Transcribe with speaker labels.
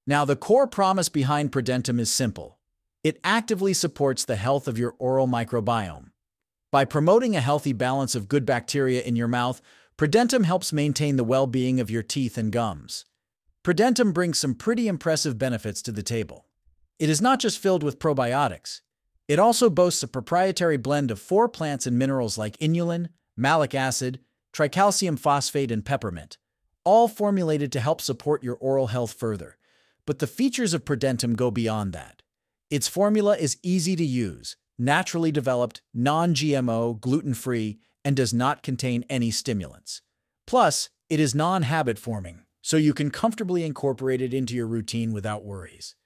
Speaker 1: Now, the core promise behind Prodentum is simple. It actively supports the health of your oral microbiome. By promoting a healthy balance of good bacteria in your mouth, Prodentum helps maintain the well-being of your teeth and gums. Prodentum brings some pretty impressive benefits to the table. It is not just filled with probiotics. It also boasts a proprietary blend of 4 plants and minerals like inulin, malic acid, tricalcium phosphate, and peppermint, all formulated to help support your oral health further. But the features of Prodentum go beyond that. Its formula is easy to use, naturally developed, non-GMO, gluten-free, and does not contain any stimulants. Plus, it is non-habit forming, so you can comfortably incorporate it into your routine without worries.